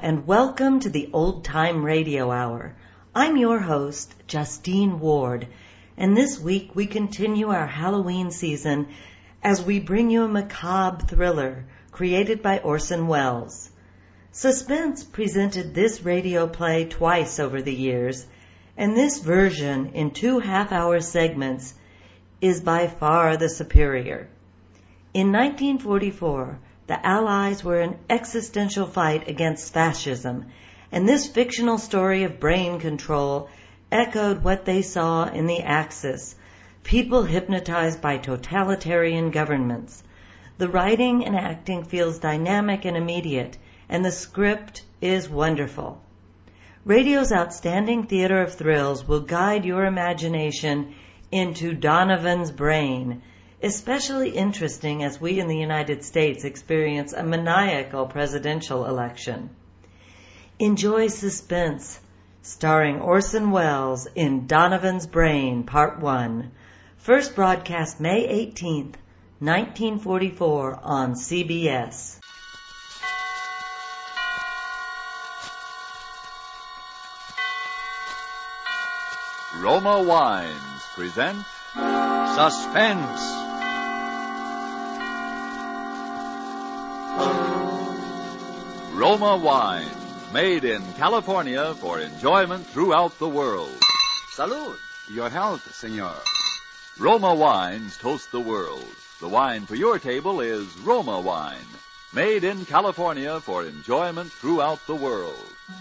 and welcome to the Old Time Radio Hour. I'm your host, Justine Ward, and this week we continue our Halloween season as we bring you a macabre thriller created by Orson Welles. Suspense presented this radio play twice over the years, and this version in 2 half-hour segments is by far the superior. In 1944, the Allies were in existential fight against fascism, and this fictional story of brain control echoed what they saw in the Axis, people hypnotized by totalitarian governments. The writing and acting feels dynamic and immediate, and the script is wonderful. Radio's outstanding theater of thrills will guide your imagination into Donovan's Brain, especially interesting as we in the United States experience a maniacal presidential election. Enjoy Suspense, starring Orson Welles in Donovan's Brain, Part 1. First broadcast May 18th, 1944 on CBS. Roma Wines present Suspense. Roma Wines, made in California for enjoyment throughout the world. Salud. Your health, senor. Roma Wines toast the world. The wine for your table is Roma Wine, made in California for enjoyment throughout the world.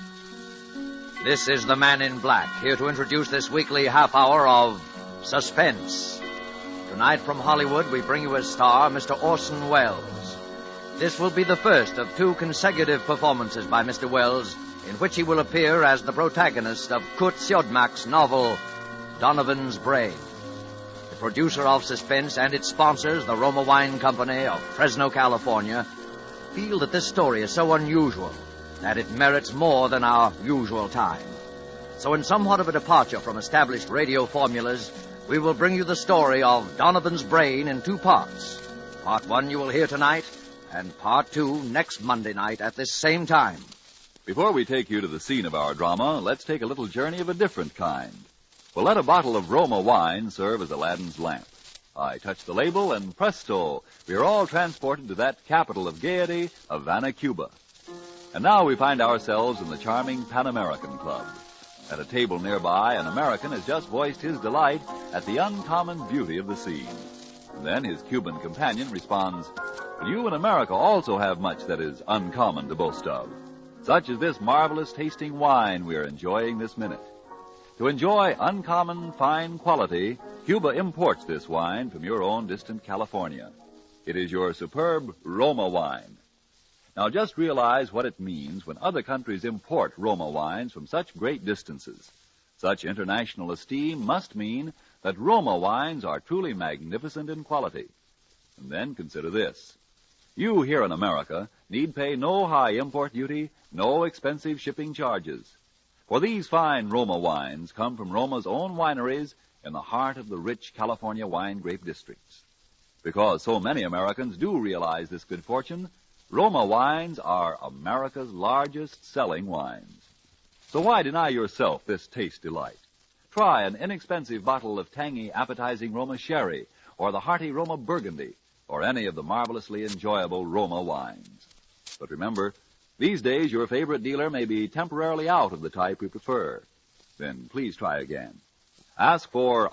This is the Man in Black, here to introduce this weekly half hour of Suspense. Tonight from Hollywood, we bring you as star Mr. Orson Welles. This will be the first of 2 consecutive performances by Mr. Welles, in which he will appear as the protagonist of Kurt Siodmak's novel, Donovan's Brain. The producer of Suspense and its sponsors, the Roma Wine Company of Fresno, California, feel that this story is so unusual that it merits more than our usual time. So in somewhat of a departure from established radio formulas, we will bring you the story of Donovan's Brain in 2 parts. Part 1 you will hear tonight, and Part 2 next Monday night at this same time. Before we take you to the scene of our drama, let's take a little journey of a different kind. We'll let a bottle of Roma wine serve as Aladdin's lamp. I touch the label, and presto, we are all transported to that capital of gaiety, Havana, Cuba. And now we find ourselves in the charming Pan American Club. At a table nearby, an American has just voiced his delight at the uncommon beauty of the scene. And then his Cuban companion responds, "You in America also have much that is uncommon to boast of, such as this marvelous tasting wine we are enjoying this minute. To enjoy uncommon fine quality, Cuba imports this wine from your own distant California. It is your superb Roma wine. Now just realize what it means when other countries import Roma wines from such great distances. Such international esteem must mean that Roma wines are truly magnificent in quality. And then consider this. You here in America need pay no high import duty, no expensive shipping charges. For these fine Roma wines come from Roma's own wineries in the heart of the rich California wine grape districts. Because so many Americans do realize this good fortune, Roma wines are America's largest selling wines. So why deny yourself this taste delight? Try an inexpensive bottle of tangy, appetizing Roma sherry, or the hearty Roma burgundy, or any of the marvelously enjoyable Roma wines. But remember, these days your favorite dealer may be temporarily out of the type you prefer. Then please try again. Ask for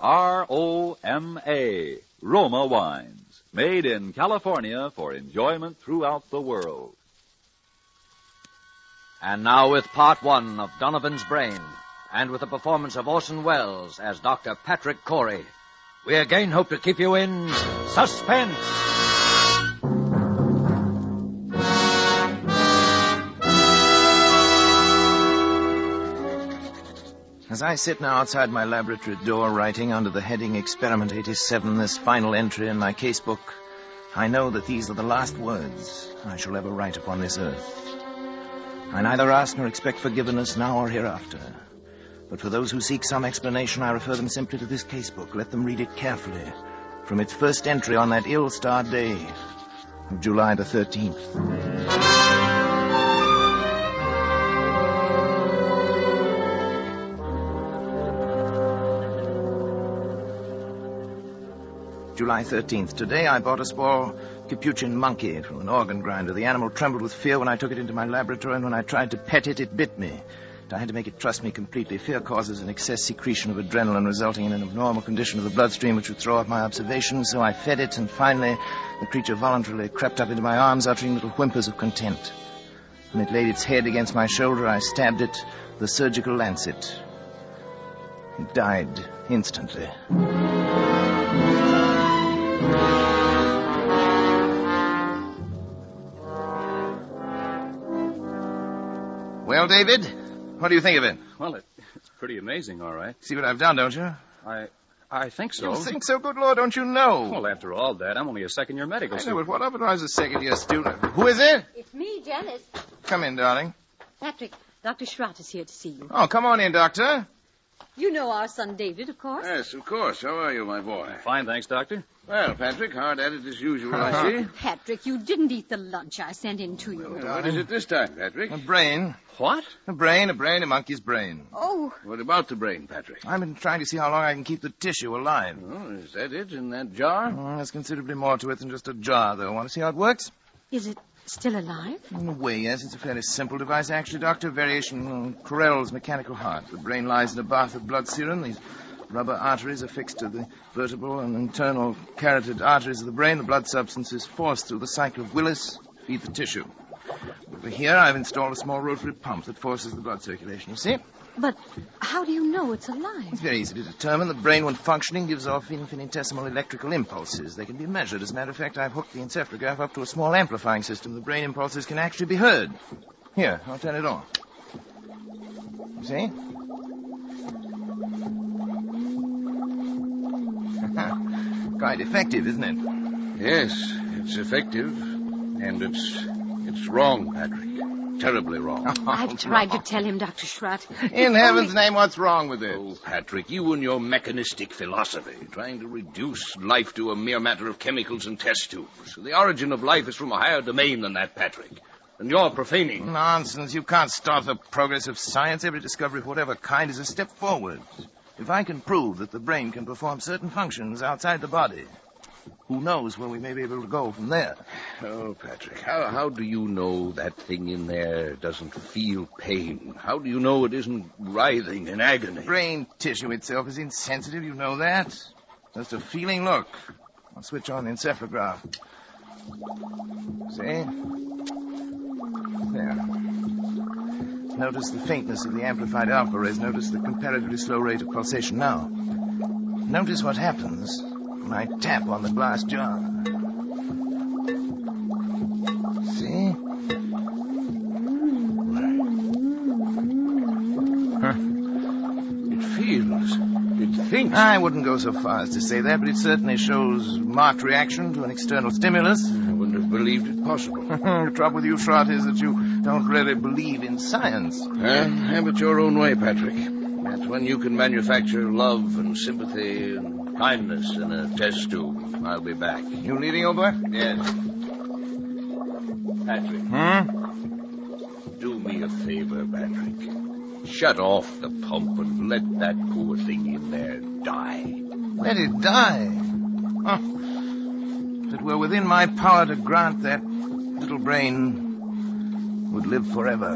R-O-M-A, Roma wines, made in California for enjoyment throughout the world. And now with Part 1 of Donovan's Brain, and with the performance of Orson Welles as Dr. Patrick Corey, we again hope to keep you in suspense. As I sit now outside my laboratory door writing under the heading Experiment 87 this final entry in my casebook, I know that these are the last words I shall ever write upon this earth. I neither ask nor expect forgiveness now or hereafter. But for those who seek some explanation, I refer them simply to this casebook. Let them read it carefully from its first entry on that ill-starred day of July the 13th. July 13th. Today I bought a small capuchin monkey from an organ grinder. The animal trembled with fear when I took it into my laboratory, and when I tried to pet it, it bit me. I had to make it trust me completely. Fear causes an excess secretion of adrenaline, resulting in an abnormal condition of the bloodstream which would throw off my observations, so I fed it, and finally the creature voluntarily crept up into my arms, uttering little whimpers of content. When it laid its head against my shoulder, I stabbed it with a surgical lancet. It died instantly. Well, David, what do you think of it? Well, it's pretty amazing, all right. See what I've done, don't you? I think so. You think so? Good Lord, don't you know? Well, after all, Dad, I'm only a second-year medical I know, student. but what of it? I was a second-year student. Who is it? It's me, Janice. Come in, darling. Patrick, Dr. Schrott is here to see you. Oh, come on in, Doctor. You know our son David, of course. Yes, of course. How are you, my boy? Fine, thanks, Doctor. Well, Patrick, hard at it as usual, I see. Patrick, you didn't eat the lunch I sent in to you. What is it this time, Patrick? A brain. What? A brain, a monkey's brain. Oh, What about the brain, Patrick? I've been trying to see how long I can keep the tissue alive. Oh, is that it in that jar? Oh, there's considerably more to it than just a jar, though. Want to see how it works? is it still alive? In a way, yes. It's a fairly simple device, actually, Doctor. Variation on Corell's mechanical heart. The brain lies in a bath of blood serum. These rubber arteries are fixed to the vertebral and internal carotid arteries of the brain. The blood substance is forced through the cycle of Willis to feed the tissue. Over here, I've installed a small rotary pump that forces the blood circulation, you see? But how do you know it's alive? It's very easy to determine. The brain, when functioning, gives off infinitesimal electrical impulses. They can be measured. As a matter of fact, I've hooked the encephalograph up to a small amplifying system. The brain impulses can actually be heard. Here, I'll turn it on. You see? Quite effective, isn't it? Yes, it's effective. And it's wrong, Patrick. Terribly wrong. I've tried to tell him, Dr. Schrott. In heaven's name, what's wrong with it? Oh, Patrick, you and your mechanistic philosophy, trying to reduce life to a mere matter of chemicals and test tubes. The origin of life is from a higher domain than that, Patrick. And you're profaning. Nonsense. You can't stop the progress of science. Every discovery of whatever kind is a step forward. If I can prove that the brain can perform certain functions outside the body, who knows where we may be able to go from there? Oh, Patrick, how do you know that thing in there doesn't feel pain? How do you know it isn't writhing in agony? Brain tissue itself is insensitive, you know that. Just a feeling look. I'll switch on the encephalograph. See? There. Notice the faintness of the amplified alpha rays. Notice the comparatively slow rate of pulsation now. Notice what happens when I tap on the glass jar. See? It feels. It thinks. I wouldn't go so far as to say that, but it certainly shows marked reaction to an external stimulus. I wouldn't have believed it possible. The trouble with you, Schrott, is that you don't really believe in science. Have it your own way, Patrick. That's when you can manufacture love and sympathy and kindness in a test tube. I'll be back. You leading over? Yes. Patrick. Do me a favor, Patrick. Shut off the pump and let that poor thing in there die. Let it die? Oh. If it were within my power to grant, that little brain would live forever.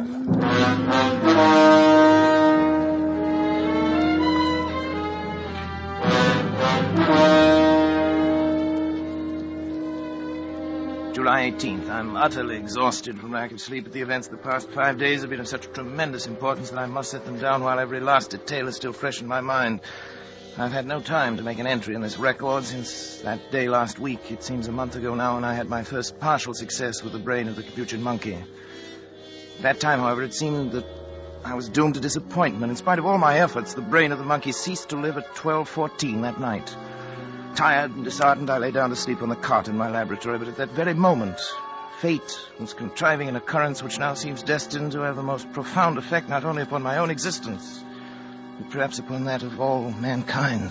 July 18th. I'm utterly exhausted from lack of sleep, but the events of the past 5 days have been of such tremendous importance that I must set them down while every last detail is still fresh in my mind. I've had no time to make an entry in this record since that day last week. It seems a month ago now, and I had my first partial success with the brain of the capuchin monkey. At that time, however, it seemed that I was doomed to disappointment. In spite of all my efforts, the brain of the monkey ceased to live at 12:14 that night. Tired and disheartened, I lay down to sleep on the cot in my laboratory, but at that very moment, fate was contriving an occurrence which now seems destined to have the most profound effect not only upon my own existence, but perhaps upon that of all mankind.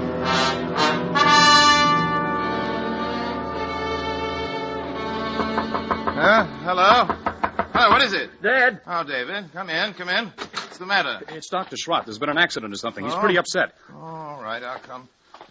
Hello? Hello, what is it? Dad! Oh, David, come in. What's the matter? It's Dr. Schrott. There's been an accident or something. He's pretty upset. All right, I'll come.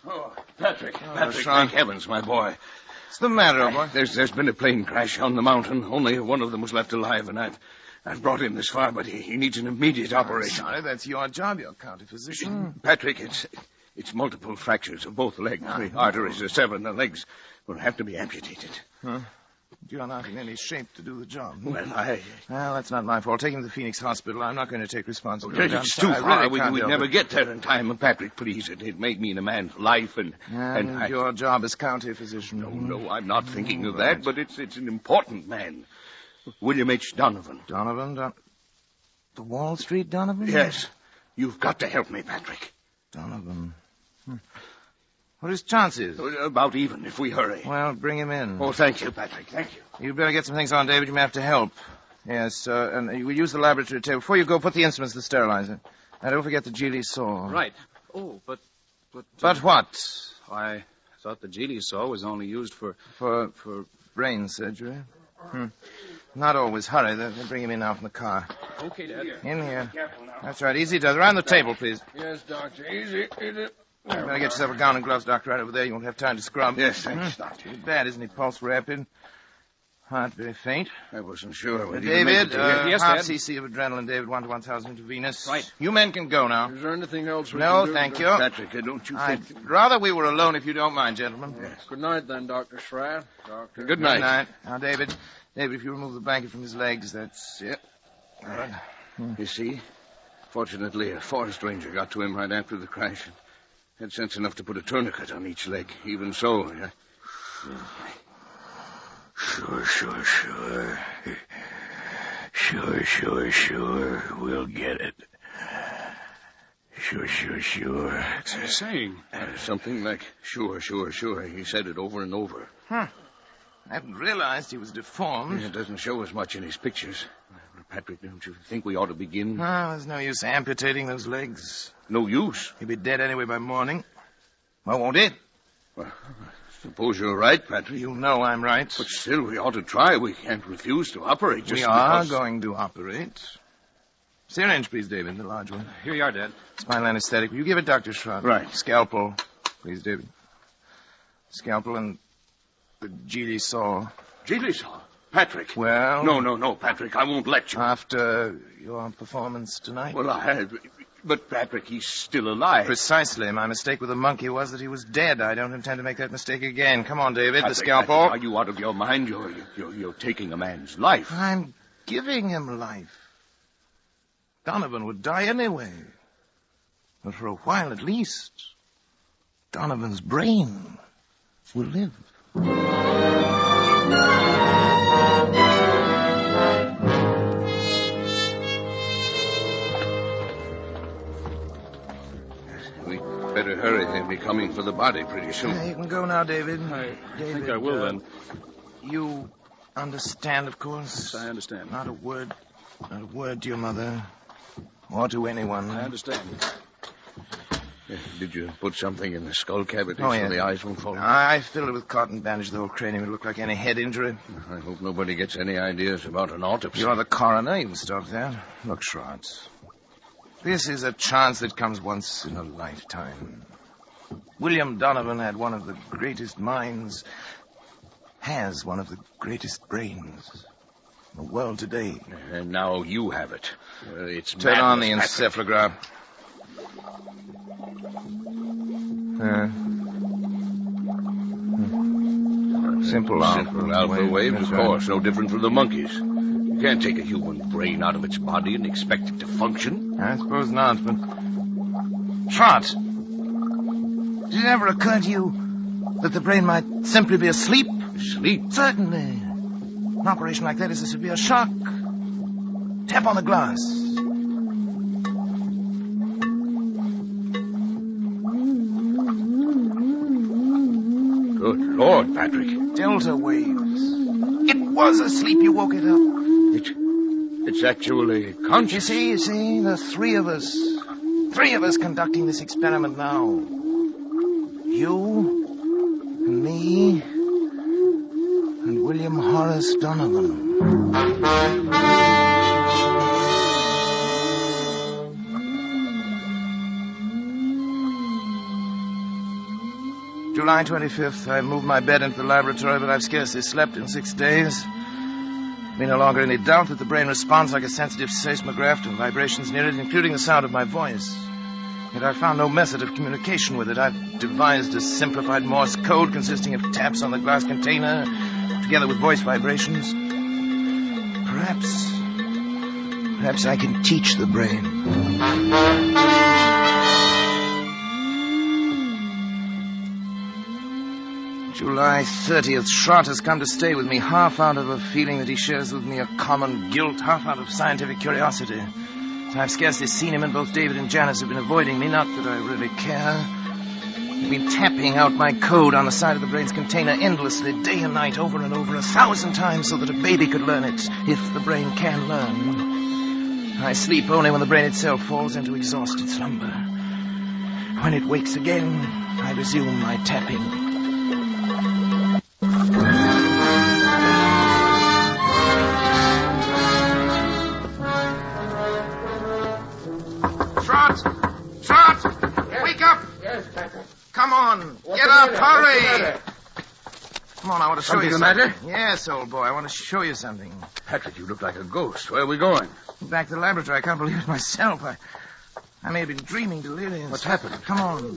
Oh, Patrick. Oh, Patrick, Sean. thank heavens, my boy. What's the matter, old boy? There's been a plane crash on the mountain. Only one of them was left alive, and I've brought him this far, but he needs an immediate operation. Sorry, that's your job. You're county physician. Patrick, it's multiple fractures of both legs. The arteries are severed, and the legs will have to be amputated. Huh? You're not in any shape to do the job. Well, Well, that's not my fault. Take him to the Phoenix Hospital. I'm not going to take responsibility. It's too I far. really can't We'd help never it. get there in time. Patrick, please. It may mean a man's life, and Your job as county physician. No, I'm not thinking of that, but it's an important man. William H. Donovan. Donovan? The Wall Street Donovan? Yes. You've got to help me, Patrick. Donovan. What are his chances? About even, if we hurry. Well, bring him in. Oh, thank you, Patrick. Thank you. You better get some things on, David. You may have to help. Yes, and we'll use the laboratory table. Before you go, put the instruments in the sterilizer. And don't forget the Geely saw. Right. Oh, but... But what? I thought the Geely saw was only used for... For brain surgery. Not always. Hurry. They'll bring him in now from the car. Okay, Dad. In here. That's right. Easy does. Around the table, please. Yes, Doctor. Easy. You better get yourself a gown and gloves, Doctor, right over there. You won't have time to scrub. Yes, thanks, Doctor. Too bad, isn't he? Pulse rapid. Heart very faint. I wasn't sure. Whether David, Yes, half Dad. cc of adrenaline, David, 1 to 1,000 intravenous. Right. You men can go now. Is there anything else we No, can do? thank you. Patrick, don't you I'd think... rather we were alone if you don't mind, gentlemen. Yes. Good night, then, Dr. Schratt. Doctor. Good night. Good night. Now, David, if you remove the blanket from his legs, that's it. All right. You see? Fortunately, a forest ranger got to him right after the crash and had sense enough to put a tourniquet on each leg. Even so... Sure. We'll get it. Sure. What's he saying? Something like, sure. He said it over and over. I hadn't realized he was deformed. It doesn't show as much in his pictures. Patrick, don't you think we ought to begin? There's no use amputating those legs. No use. He'll be dead anyway by morning. Well, won't it? Well, suppose you're right, Patrick. You know I'm right. But still, we ought to try. We can't refuse to operate just We are because... going to operate. Syringe, please, David, the large one. Here you are, Dad. Spinal anesthetic. Will you give it Dr. Schratt? Right. Scalpel, please, David. Scalpel and the Geely saw. Geely saw? Patrick. Well... No, Patrick, I won't let you. After your performance tonight? Well, I had... But, Patrick, he's still alive. Precisely. My mistake with the monkey was that he was dead. I don't intend to make that mistake again. Come on, David, Patrick, the scalpel. Patrick, are you out of your mind? You're taking a man's life. I'm giving him life. Donovan would die anyway. But for a while at least, Donovan's brain will live. We'd better hurry. They'll be coming for the body pretty soon. You can go now, David. I David, think I will, then. You understand, of course. I understand. Not a word to your mother or to anyone. I understand. Did you put something in the skull cavity Oh, so yeah. the eyes won't fall? I filled it with cotton, bandaged the whole cranium. It looked like any head injury. I hope nobody gets any ideas about an autopsy. You're the coroner. You can stop there. Look, Schratt. This is a chance that comes once in a lifetime. William Donovan had one of the greatest minds, has one of the greatest brains in the world today. And now you have it. It's Turn on the madness, Patrick. encephalograph. Simple alpha waves, That's of right. course. No different from the monkeys. You can't take a human brain out of its body and expect it to function. I suppose not, but... Trot! Did it ever occur to you that the brain might simply be asleep? Sleep? Certainly. An operation like that is a severe shock. Tap on the glass. Good Lord, Patrick. Delta waves. It was asleep. You woke it up. It's actually conscious. You see, the three of us conducting this experiment now. You, and me, and William Horace Donovan. July 25th, I moved my bed into the laboratory, but I've scarcely slept in 6 days. There's no longer any doubt that the brain responds like a sensitive seismograph to vibrations near it, including the sound of my voice. Yet I found no method of communication with it. I've devised a simplified Morse code consisting of taps on the glass container, together with voice vibrations. Perhaps I can teach the brain. July 30th, Schrott has come to stay with me, half out of a feeling that he shares with me a common guilt, half out of scientific curiosity. I've scarcely seen him, and both David and Janice have been avoiding me, not that I really care. They've been tapping out my code on the side of the brain's container endlessly, day and night, over and over, 1,000 times, so that a baby could learn it, if the brain can learn. I sleep only when the brain itself falls into exhausted slumber. When it wakes again, I resume my tapping. Schrott! Wake up! Yes, Patrick. Come on! Get up! Hurry! Come on, I want to show you something. Something the matter? Yes, old boy, I want to show you something. Patrick, you look like a ghost. Where are we going? Back to the laboratory. I can't believe it myself. I may have been dreaming delirious. What's happened? Come on.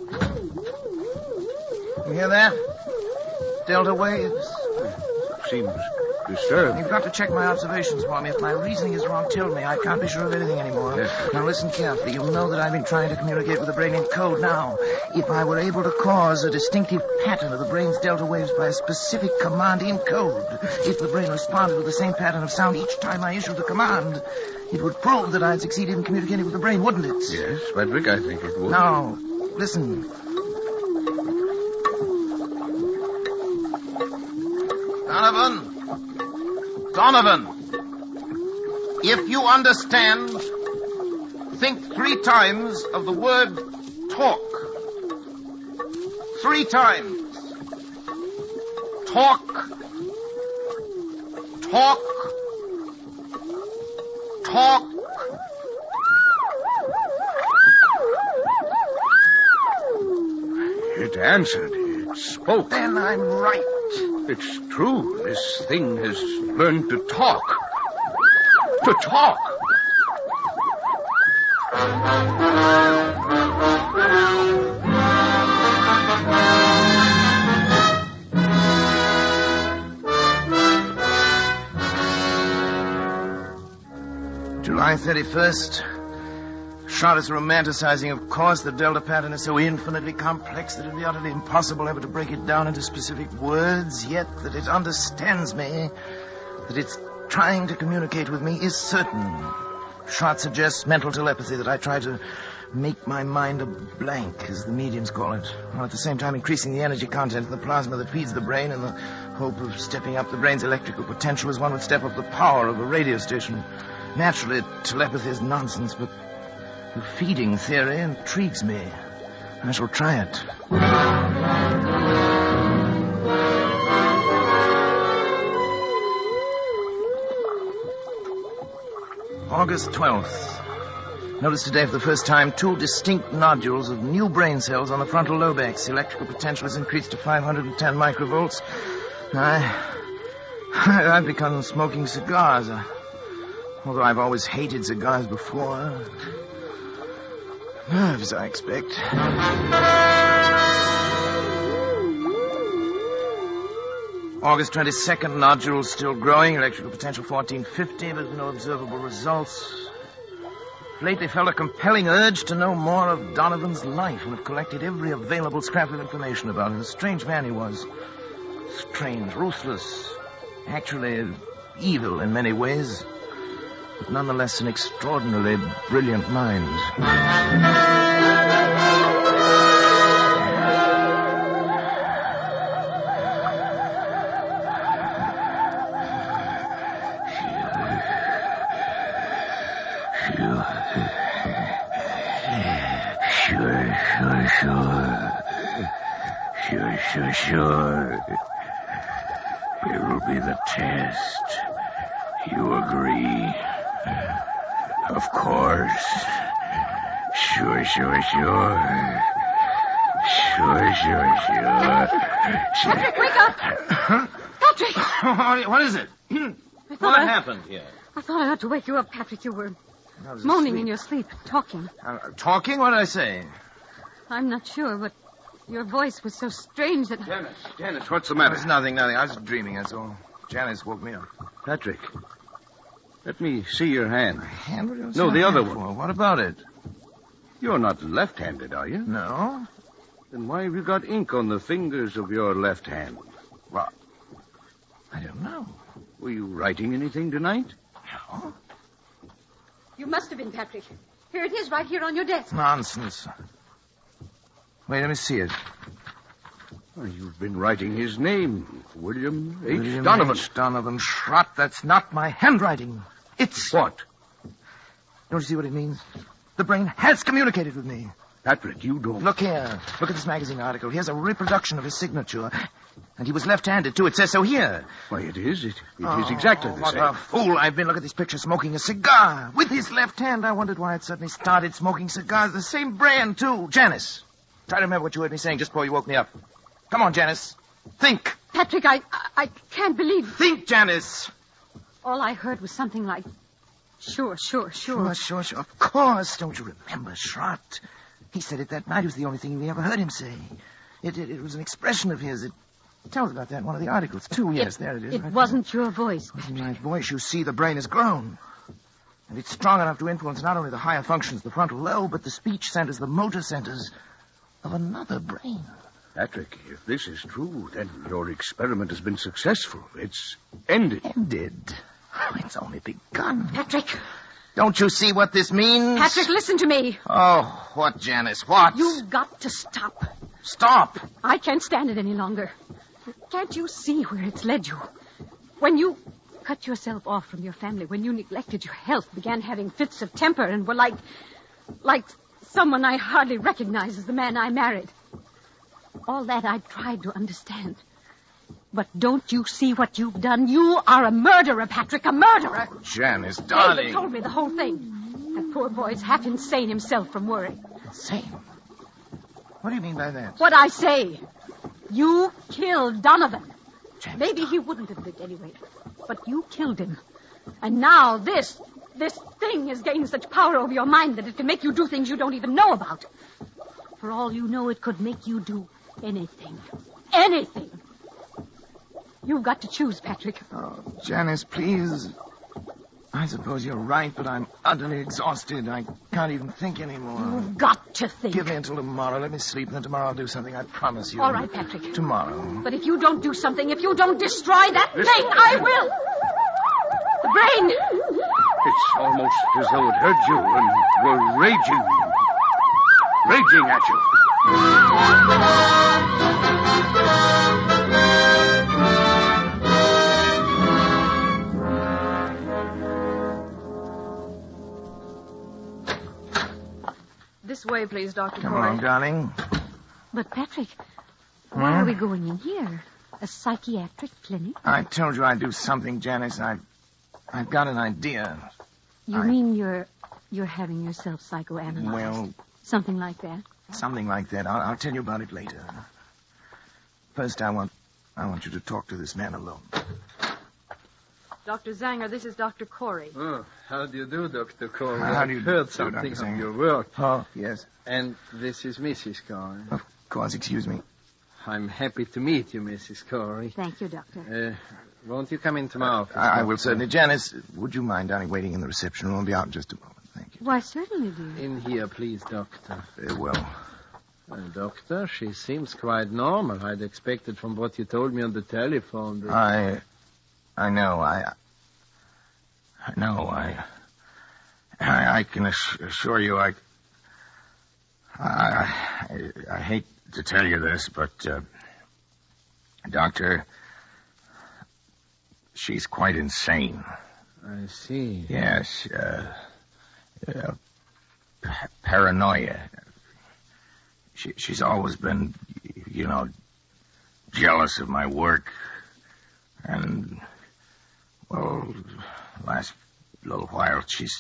You hear that? Delta waves. Seems disturbed. You've got to check my observations for me. If my reasoning is wrong, tell me. I can't be sure of anything anymore. Yes. Now listen carefully. You'll know that I've been trying to communicate with the brain in code. Now, if I were able to cause a distinctive pattern of the brain's delta waves by a specific command in code, if the brain responded with the same pattern of sound each time I issued the command, it would prove that I'd succeeded in communicating with the brain, wouldn't it? Yes, Patrick, I think it would. Now, listen. Donovan, if you understand, think 3 times of the word talk. 3 times. Talk. Talk. Talk. It answered. It spoke. Then I'm right. It's true. This thing has learned to talk. To talk. July 31st. Schrott is romanticizing, of course. The delta pattern is so infinitely complex that it would be utterly impossible ever to break it down into specific words, yet that it understands me, that it's trying to communicate with me, is certain. Schrott suggests mental telepathy, that I try to make my mind a blank, as the mediums call it, while at the same time increasing the energy content in the plasma that feeds the brain in the hope of stepping up the brain's electrical potential as one would step up the power of a radio station. Naturally, telepathy is nonsense, but the feeding theory intrigues me. I shall try it. August 12th. Notice today for the first time 2 distinct nodules of new brain cells on the frontal lobex. The electrical potential has increased to 510 microvolts. I've begun smoking cigars. Although I've always hated cigars before. Nerves, I expect. August 22nd, nodules still growing, electrical potential 1450, but no observable results. Lately felt a compelling urge to know more of Donovan's life and have collected every available scrap of information about him. A strange man he was. Strange, ruthless, actually evil in many ways, but nonetheless an extraordinarily brilliant mind. Sure. It'll be the test. You agree? Of course. Sure. Patrick, wake up! Patrick! What is it? What happened here? I thought I ought to wake you up, Patrick. You were moaning in your sleep, talking. Talking? What did I say? I'm not sure, but your voice was so strange that... Janice, what's the matter? It's nothing. I was dreaming, that's all. Janice woke me up. Patrick, let me see your hand. My hand? What No, the other one. For? What about it? You're not left-handed, are you? No. Then why have you got ink on the fingers of your left hand? Well, I don't know. Were you writing anything tonight? No. You must have been, Patrick. Here it is, right here on your desk. Nonsense. Wait, let me see it. Well, you've been writing his name, William H. William Donovan. H. Donovan Schrott. That's not my handwriting. It's... What? Don't you see what it means? The brain has communicated with me. Patrick, you don't... Look here. Look at this magazine article. Here's a reproduction of his signature. And he was left-handed, too. It says so here. Why, it is. It is exactly the what same. What a fool I've been. Look at this picture, smoking a cigar with his left hand. I wondered why I'd suddenly started smoking cigars. The same brand, too. Janice, try to remember what you heard me saying just before you woke me up. Come on, Janice. Think. Patrick, I can't believe... Think, Janice. All I heard was something like, Sure. Sure. Of course. Don't you remember, Schrott? He said it that night. It was the only thing we ever heard him say. It was an expression of his. It tells about that in one of the articles, too. Yes, there it is. It wasn't your voice. It wasn't my voice. You see, the brain has grown. And it's strong enough to influence not only the higher functions of the frontal lobe, but the speech centers, the motor centers of another brain. Patrick, if this is true, then your experiment has been successful. It's ended. Ended? Oh, it's only begun. Patrick! Don't you see what this means? Patrick, listen to me. Oh, what, Janice? What? You've got to stop. Stop? I can't stand it any longer. Can't you see where it's led you? When you cut yourself off from your family, when you neglected your health, began having fits of temper, and were like someone I hardly recognize as the man I married. All that I tried to understand. But don't you see what you've done? You are a murderer, Patrick, a murderer. Janice, darling. David told me the whole thing. That poor boy's half insane himself from worry. Insane? What do you mean by that? What I say. You killed Donovan. Janice. Maybe he wouldn't have lived anyway. But you killed him. And now this thing has gained such power over your mind that it can make you do things you don't even know about. For all you know, it could make you do anything. Anything. You've got to choose, Patrick. Oh, Janice, please. I suppose you're right, but I'm utterly exhausted. I can't even think anymore. You've got to think. Give me until tomorrow. Let me sleep, and then tomorrow I'll do something. I promise you. All right, Patrick. Tomorrow. But if you don't do something, if you don't destroy that thing, I will. The brain. It's almost as though it heard you and were raging at you. This way, please, Dr. Come Corey. on, darling. But, Patrick, why are we going in here? A psychiatric clinic? I told you I'd do something, Janice. I've got an idea. You mean you're having yourself psychoanalyzed? Well... Something like that? Something like that. I'll tell you about it later. First, I want you to talk to this man alone. Dr. Zanger, this is Dr. Corey. Oh, how do you do, Dr. Corey? How do you I've heard do, something Dr. of Zanger? your work. Oh, yes. And this is Mrs. Corey. Of course, excuse me. I'm happy to meet you, Mrs. Corey. Thank you, Doctor. Won't you come into my office? I will certainly. Janice, would you mind, darling, waiting in the reception room? I'll be out in just a moment. Thank you. Why, certainly, dear. In here, please, Doctor. Very well. Doctor, she seems quite normal. I'd expected from what you told me on the telephone that... I know. I can assure you I hate to tell you this, but, Doctor, she's quite insane. I see. Yes, paranoia. She's always been, jealous of my work. And, well, last little while she's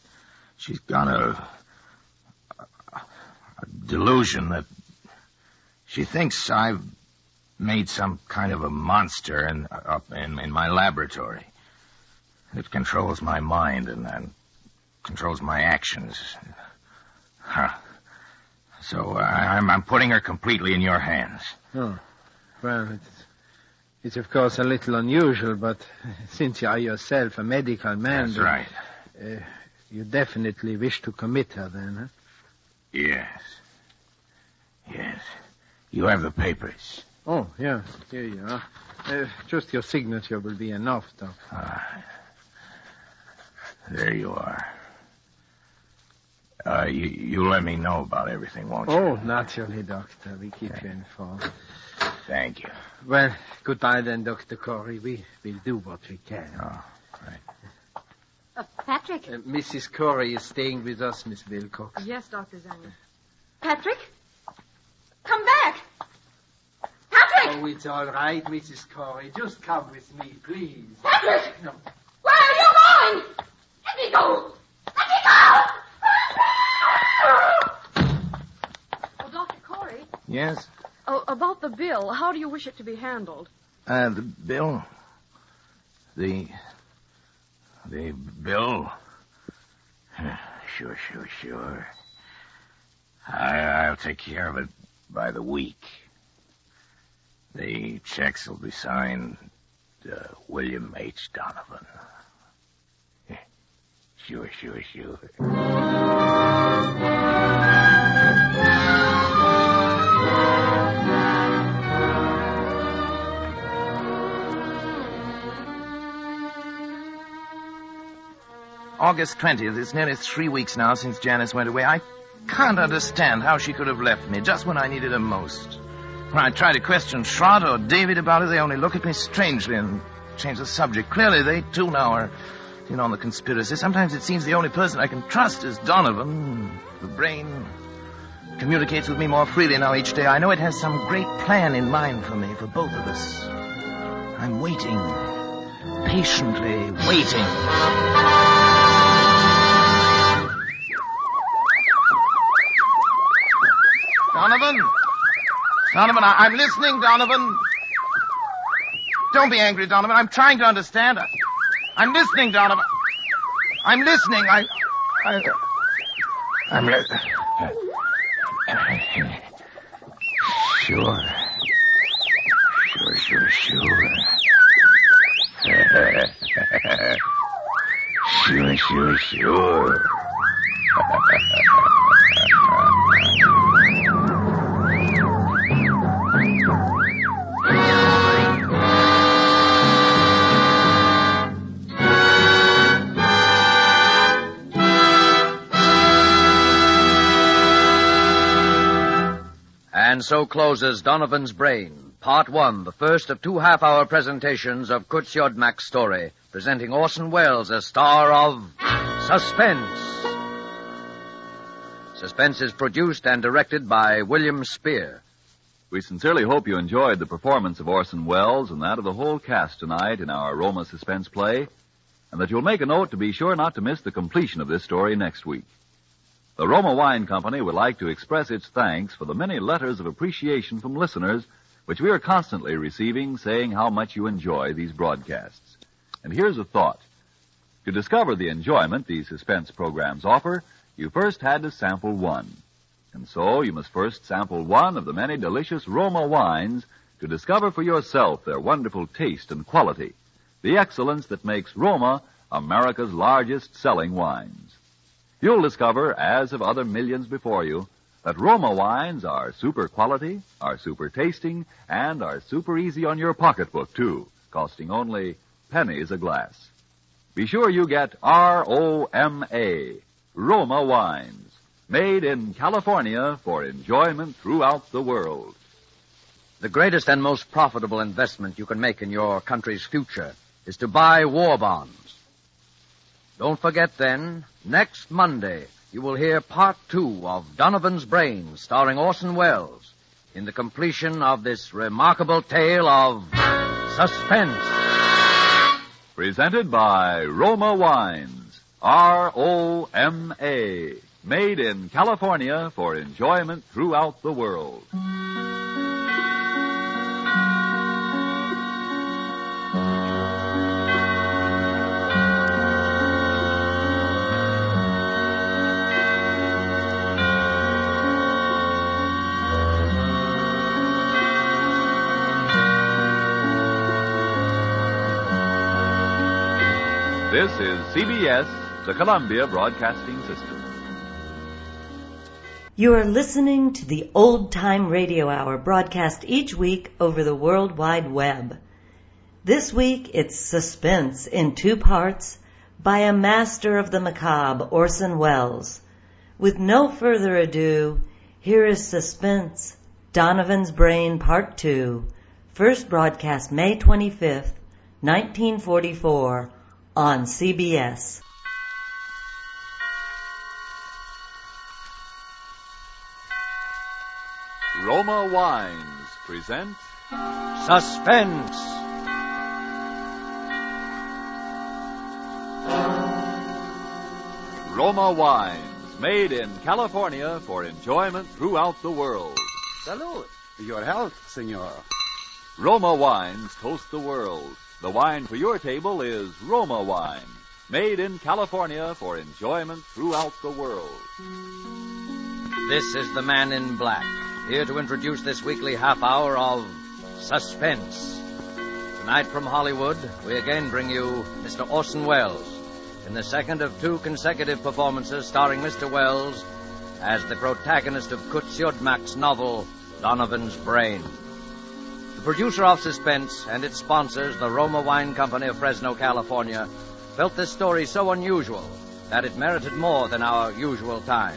got a delusion that She thinks I've made some kind of a monster up in my laboratory. It controls my mind and controls my actions. So I'm putting her completely in your hands. Oh, well, it's of course a little unusual, but since you are yourself a medical man... That's right. You definitely wish to commit her then, huh? Yes. You have the papers. Oh, yeah, here you are. Just your signature will be enough, Doctor. There you are. You let me know about everything, won't you? Oh, naturally, Doctor. We keep you informed. Thank you. Well, goodbye then, Dr. Corey. We'll do what we can. Oh, right. Patrick? Mrs. Corey is staying with us, Miss Wilcox. Yes, Dr. Zanger. Patrick? Come back! Patrick! Oh, it's all right, Mrs. Corey. Just come with me, please. Patrick! No. Where are you going? Let me go! Let me go! Oh, Dr. Corey. Yes? Oh, about the bill, how do you wish it to be handled? The bill? The bill? Sure. I'll take care of it by the week. The checks will be signed William H. Donovan. Sure. August 20th. It's nearly 3 weeks now since Janice went away. I can't understand how she could have left me just when I needed her most. When I try to question Schrott or David about it, they only look at me strangely and change the subject. Clearly, they too now are in on the conspiracy. Sometimes it seems the only person I can trust is Donovan. The brain communicates with me more freely now each day. I know it has some great plan in mind for me, for both of us. I'm waiting, patiently waiting. Donovan, I'm listening, Donovan. Don't be angry, Donovan. I'm trying to understand. I'm listening, Donovan. I'm listening. I'm listening. Sure. Sure. And so closes Donovan's Brain, Part 1, the first of 2 half-hour presentations of Kurt Siodmak's story, presenting Orson Welles as star of Suspense. Suspense is produced and directed by William Spear. We sincerely hope you enjoyed the performance of Orson Welles and that of the whole cast tonight in our Roma suspense play, and that you'll make a note to be sure not to miss the completion of this story next week. The Roma Wine Company would like to express its thanks for the many letters of appreciation from listeners which we are constantly receiving saying how much you enjoy these broadcasts. And here's a thought. To discover the enjoyment these suspense programs offer, you first had to sample one. And so you must first sample one of the many delicious Roma wines to discover for yourself their wonderful taste and quality, the excellence that makes Roma America's largest selling wines. You'll discover, as have other millions before you, that Roma wines are super quality, are super tasting, and are super easy on your pocketbook, too, costing only pennies a glass. Be sure you get R-O-M-A, Roma wines, made in California for enjoyment throughout the world. The greatest and most profitable investment you can make in your country's future is to buy war bonds. Don't forget, then, next Monday, you will hear Part 2 of Donovan's Brain, starring Orson Welles, in the completion of this remarkable tale of suspense. Presented by Roma Wines, R-O-M-A, made in California for enjoyment throughout the world. This is CBS, the Columbia Broadcasting System. You are listening to the Old Time Radio Hour, broadcast each week over the World Wide Web. This week, it's Suspense in 2 parts by a master of the macabre, Orson Welles. With no further ado, here is Suspense, Donovan's Brain, Part 2, first broadcast May 25th, 1944, on CBS. Roma Wines present Suspense. Roma Wines, made in California for enjoyment throughout the world. Salud. Your health, senor. Roma Wines toast the world. The wine for your table is Roma Wine, made in California for enjoyment throughout the world. This is the Man in Black, here to introduce this weekly half hour of Suspense. Tonight from Hollywood, we again bring you Mr. Orson Welles in the second of 2 consecutive performances starring Mr. Welles as the protagonist of Kurt Siodmak's novel, Donovan's Brain. The producer of Suspense and its sponsors, the Roma Wine Company of Fresno, California, felt this story so unusual that it merited more than our usual time.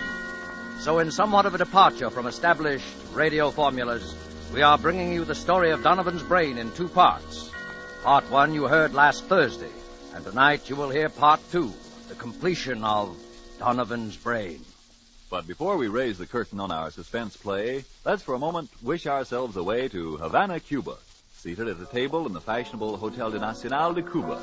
So in somewhat of a departure from established radio formulas, we are bringing you the story of Donovan's Brain in 2 parts. Part 1 you heard last Thursday, and tonight you will hear Part 2, the completion of Donovan's Brain. But before we raise the curtain on our suspense play, let's for a moment wish ourselves away to Havana, Cuba, seated at a table in the fashionable Hotel de Nacional de Cuba.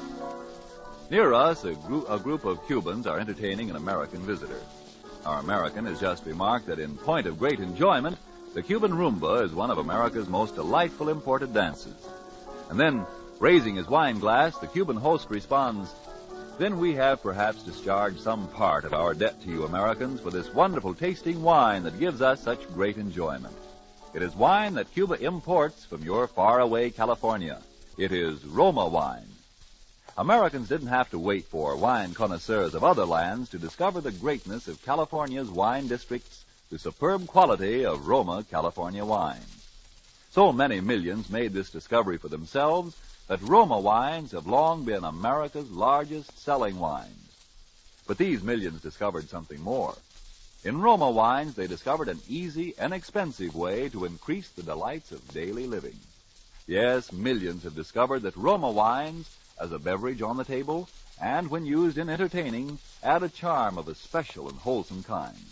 Near us, a group of Cubans are entertaining an American visitor. Our American has just remarked that in point of great enjoyment, the Cuban rumba is one of America's most delightful imported dances. And then, raising his wine glass, the Cuban host responds, "Then we have perhaps discharged some part of our debt to you Americans for this wonderful tasting wine that gives us such great enjoyment. It is wine that Cuba imports from your faraway California. It is Roma wine." Americans didn't have to wait for wine connoisseurs of other lands to discover the greatness of California's wine districts, the superb quality of Roma California wines. So many millions made this discovery for themselves that Roma wines have long been America's largest selling wines. But these millions discovered something more. In Roma wines, they discovered an easy, inexpensive way to increase the delights of daily living. Yes, millions have discovered that Roma wines, as a beverage on the table, and when used in entertaining, add a charm of a special and wholesome kind.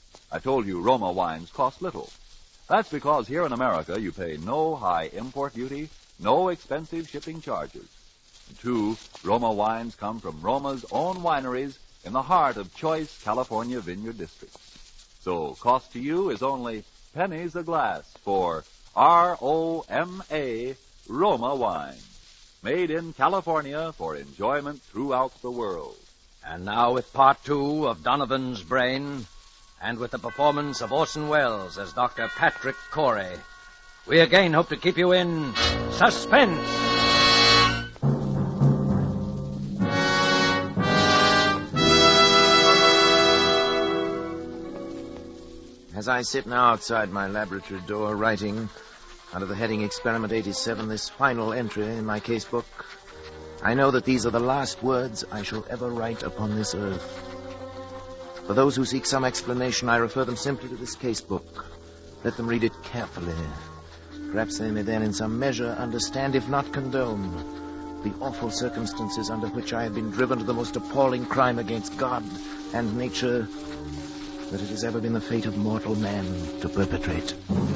I told you Roma wines cost little. That's because here in America you pay no high import duty, no expensive shipping charges. And 2, Roma wines come from Roma's own wineries in the heart of choice California vineyard districts. So cost to you is only pennies a glass for R-O-M-A, Roma wine, made in California for enjoyment throughout the world. And now with Part 2 of Donovan's Brain, and with the performance of Orson Welles as Dr. Patrick Corey, we again hope to keep you in suspense. As I sit now outside my laboratory door writing, under the heading Experiment 87, this final entry in my casebook, I know that these are the last words I shall ever write upon this earth. For those who seek some explanation, I refer them simply to this casebook. Let them read it carefully. Perhaps they may then in some measure understand, if not condone, the awful circumstances under which I have been driven to the most appalling crime against God and nature that it has ever been the fate of mortal man to perpetrate.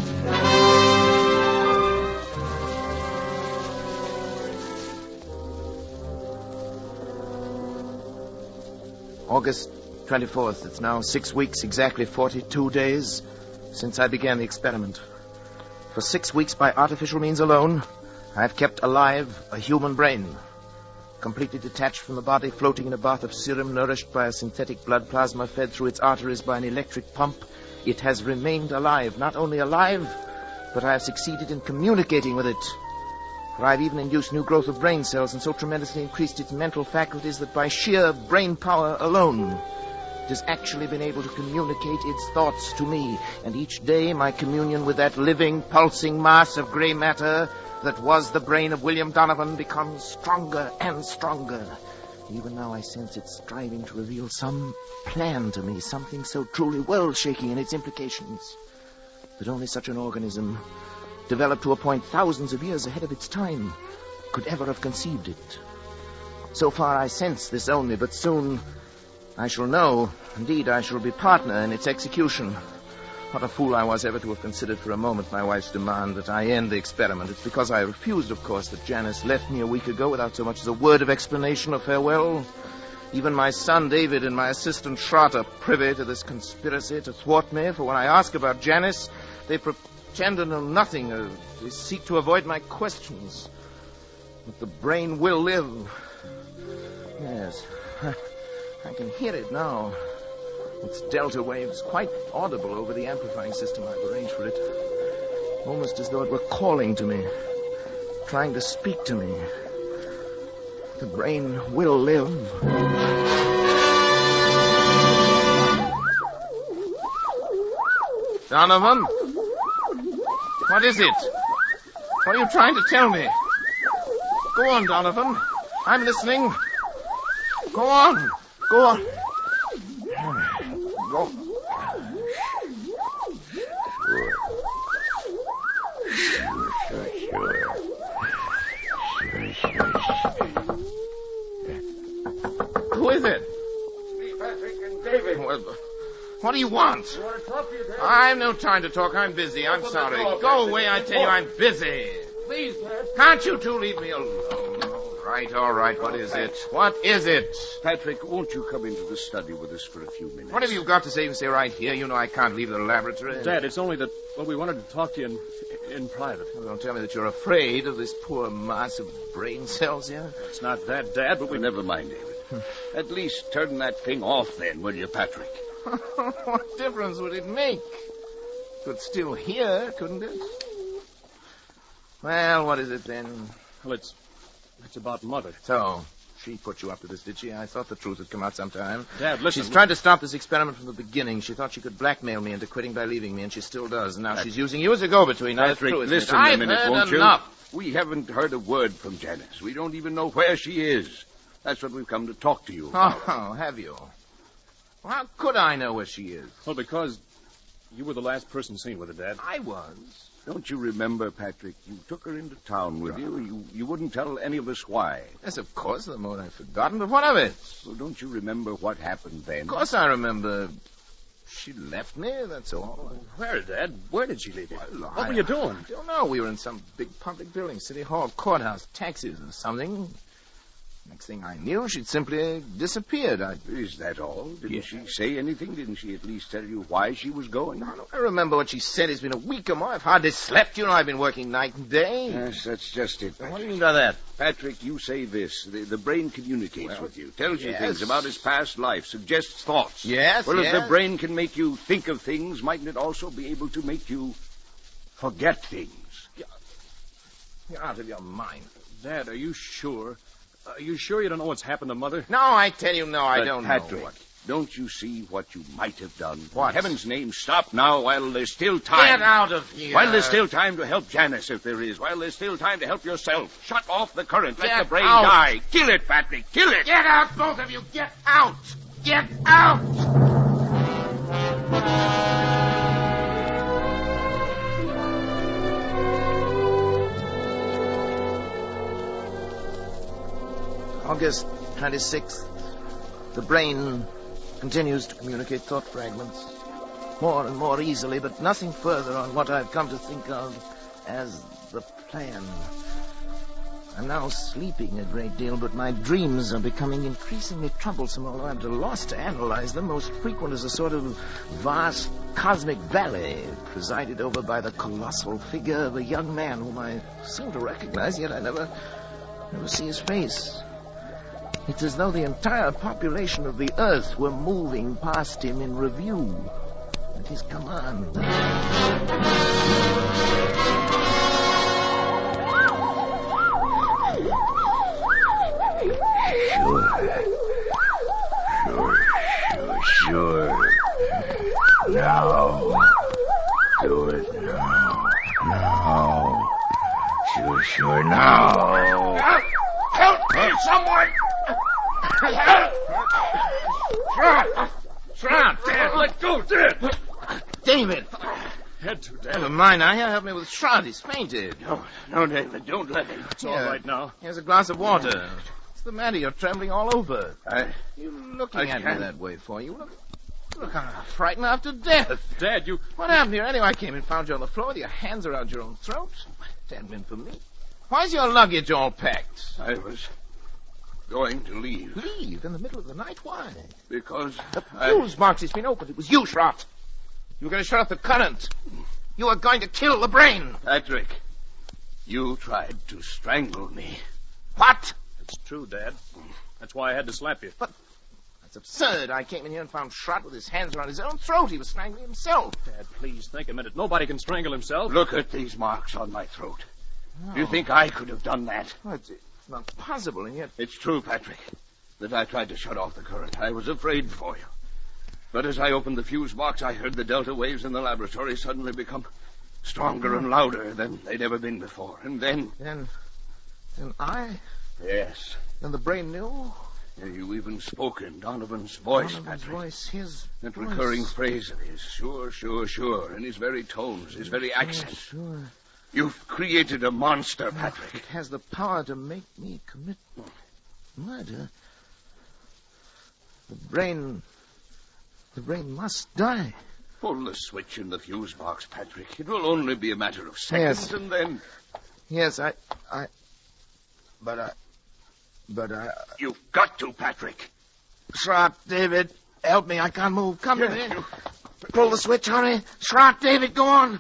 August 24th. It's now 6 weeks, exactly 42 days, since I began the experiment. For 6 weeks, by artificial means alone, I have kept alive a human brain, completely detached from the body, floating in a bath of serum, nourished by a synthetic blood plasma fed through its arteries by an electric pump. It has remained alive. Not only alive, but I have succeeded in communicating with it. For I've even induced new growth of brain cells and so tremendously increased its mental faculties that by sheer brain power alone, it has actually been able to communicate its thoughts to me. And each day my communion with that living, pulsing mass of grey matter that was the brain of William Donovan becomes stronger and stronger. Even now I sense it striving to reveal some plan to me, something so truly world-shaking in its implications that only such an organism, developed to a point thousands of years ahead of its time, could ever have conceived it. So far I sense this only, but soon I shall know. Indeed, I shall be partner in its execution. What a fool I was ever to have considered for a moment my wife's demand that I end the experiment. It's because I refused, of course, that Janice left me a week ago without so much as a word of explanation or farewell. Even my son David and my assistant Schrott are privy to this conspiracy to thwart me, for when I ask about Janice, they pretend to know nothing, or they seek to avoid my questions. But the brain will live. Yes, I can hear it now. Its delta waves quite audible over the amplifying system I've arranged for it. Almost as though it were calling to me, trying to speak to me. The brain will live. Donovan? What is it? What are you trying to tell me? Go on, Donovan. I'm listening. Go on. Go on. Go. Who is it? Me, Patrick, and David. What do you want? I want to talk to you, Dad. I've no time to talk. I'm busy. I'm sorry. Go away, I tell you. I'm busy. Please, Dad. Can't you two leave me alone? All right. What is it? What is it? Patrick, won't you come into the study with us for a few minutes? What have you got to say? You can say right here. You know I can't leave the laboratory. Dad, it's only that, well, we wanted to talk to you in private. Well, don't tell me that you're afraid of this poor mass of brain cells here. It's not that, Dad, but we... Well, never mind, David. At least turn that thing off then, will you, Patrick? What difference would it make? Could still hear, couldn't it? Well, what is it then? Well, it's about Mother. So, she put you up to this, did she? I thought the truth would come out sometime. Dad, listen. She's tried to stop this experiment from the beginning. She thought she could blackmail me into quitting by leaving me, and she still does. And now she's using you as a go-between. Patrick, listen a minute, won't you? We haven't heard a word from Janice. We don't even know where she is. That's what we've come to talk to you about. Oh, have you? Well, how could I know where she is? Well, because you were the last person seen with her, Dad. I was. Don't you remember, Patrick? You took her into town with you. You wouldn't tell any of us why. Yes, of course, the moment I've forgotten. But what of it? Well, don't you remember what happened then? Of course I remember. She left me, that's all. Where, Dad? Where did she leave you? Well, what were you doing? I don't know. We were in some big public building, City Hall, courthouse, taxis or something. Next thing I knew, she'd simply disappeared. Is that all? Didn't she say anything? Didn't she at least tell you why she was going? No, I remember what she said. It's been a week or more. I've hardly slept. You know, I've been working night and day. Yes, that's just it, Patrick. What do you mean by that? Patrick, you say this. The brain communicates with you, tells you things about his past life, suggests thoughts. Yes, Well, if the brain can make you think of things, mightn't it also be able to make you forget things? You're out of your mind. Dad, are you sure? Are you sure you don't know what's happened to Mother? No, I tell you, no, I But don't Patrick, know. don't you see what you might have done? What? In heaven's name, stop now while there's still time. Get out of here. While there's still time to help Janice, if there is. While there's still time to help yourself. Shut off the current. Let Get the brain out. die. Kill it, Patrick. Kill it. Get out, both of you. Get out. Get out. August 26th. The brain continues to communicate thought fragments more and more easily, but nothing further on what I've come to think of as the plan. I'm now sleeping a great deal, but my dreams are becoming increasingly troublesome, although I'm at a loss to analyze them. Most frequent is a sort of vast cosmic valley presided over by the colossal figure of a young man whom I seem to recognize, yet I never see his face. It's as though the entire population of the earth were moving past him in review at his command. now. Do it now. Now. Sure, now. Help me, someone! Help! Shroud, Dad, let go, Dad! David! Head to Dad. Never mind, now. Here, help me with Shroud. He's fainted. No, David, don't let him. It's all right now. Here's a glass of water. What's the matter? You're trembling all over. You looking I at me can't. that way for? You look frightened after death. Dad, you... What happened here anyway? I came and found you on the floor with your hands around your own throat. It hadn't been for me. Why's your luggage all packed? I was going to leave. Leave? In the middle of the night? Why? Because the fuse box has been opened. It was you, Schrott. You were going to shut off the current. You were going to kill the brain. Patrick, you tried to strangle me. What? It's true, Dad. That's why I had to slap you. But that's absurd. I came in here and found Schrott with his hands around his own throat. He was strangling himself. Dad, please think a minute. Nobody can strangle himself. Look at these marks on my throat. Do you think I could have done that? Well, it's not possible, and yet... It's true, Patrick, that I tried to shut off the current. I was afraid for you. But as I opened the fuse box, I heard the delta waves in the laboratory suddenly become stronger and louder than they'd ever been before. And then... Then I... Yes. Then the brain knew? You even spoke in Donovan's voice, Donovan's Patrick. Voice, his that voice. Recurring phrase of his, sure, in his very tones, his very accent. Sure. You've created a monster, Patrick. It has the power to make me commit murder. The brain must die. Pull the switch in the fuse box, Patrick. It will only be a matter of seconds, Yes. and then... Yes, But You've got to, Patrick. Schrott, David, help me. I can't move. Come to me. Pull the switch, hurry. Schrott, David, go on.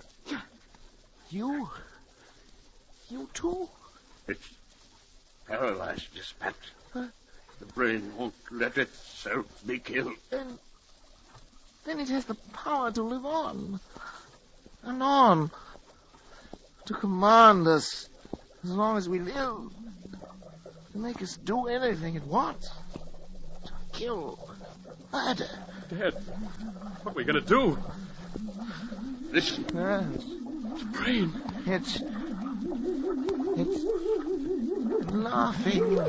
You too? It's paralyzed, this Pat. The brain won't let itself be killed. Then it has the power to live on. And on. To command us as long as we live. To make us do anything it wants. To kill. Murder. Dad, what are we going to do? Listen. The brain. It's laughing.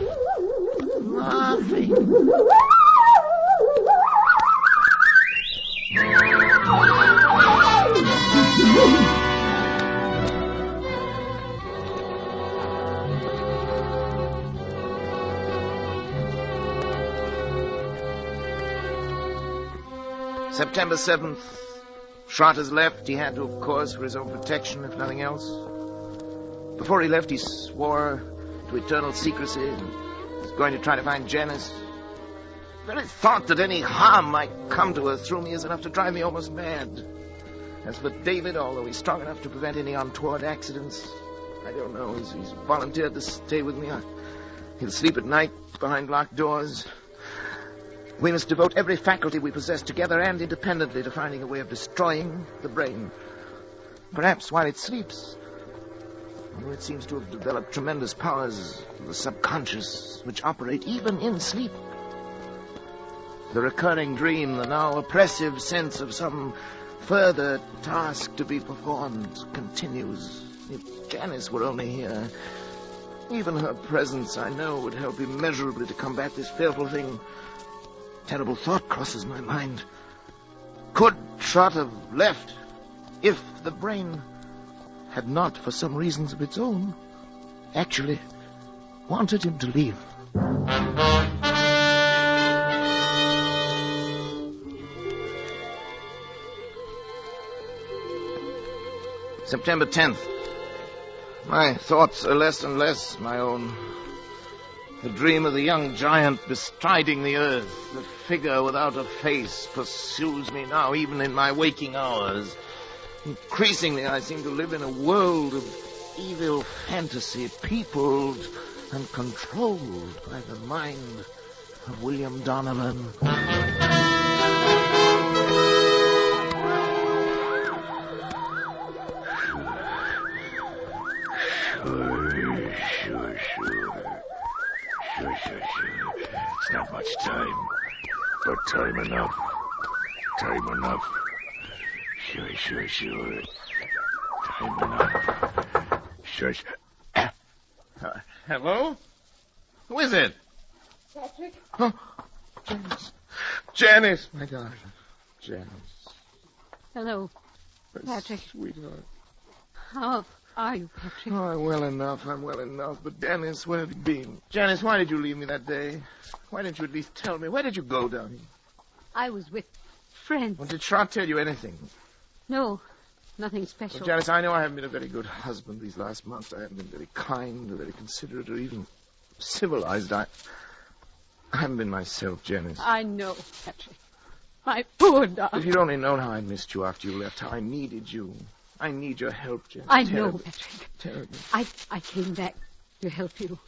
September 7th. Schrott has left. He had to, of course, for his own protection, if nothing else. Before he left, he swore to eternal secrecy and was going to try to find Janice. The very thought that any harm might come to her through me is enough to drive me almost mad. As for David, although he's strong enough to prevent any untoward accidents, I don't know. He's volunteered to stay with me. He'll sleep at night behind locked doors. We must devote every faculty we possess together and independently to finding a way of destroying the brain. Perhaps while it sleeps. Although it seems to have developed tremendous powers of the subconscious which operate even in sleep. The recurring dream, the now oppressive sense of some further task to be performed continues. If Janice were only here, even her presence, I know, would help immeasurably to combat this fearful thing. Terrible thought crosses my mind. Could Schrott have left if the brain had not, for some reasons of its own, actually wanted him to leave? September 10th. My thoughts are less and less my own. The dream of the young giant bestriding the earth, the figure without a face, pursues me now, even in my waking hours. Increasingly, I seem to live in a world of evil fantasy, peopled and controlled by the mind of William Donovan. Sure. It's not much time, but time enough. Sure. Time enough. Sure. Hello? Who is it? Patrick? Oh, Janice, my darling. Janice. Hello, Patrick. Sweetheart. How are you, Patrick? Oh, I'm well enough. But Janice, where have you been? Janice, why did you leave me that day? Why didn't you at least tell me? Where did you go down here? I was with friends. Well, did Trot tell you anything? No, nothing special. Well, Janice, I know I haven't been a very good husband these last months. I haven't been very kind or very considerate or even civilized. I haven't been myself, Janice. I know, Patrick. My poor darling. If you'd only known how I missed you after you left, how I needed you. I need your help, Janice. I know, Patrick. Terribly. I came back to help you.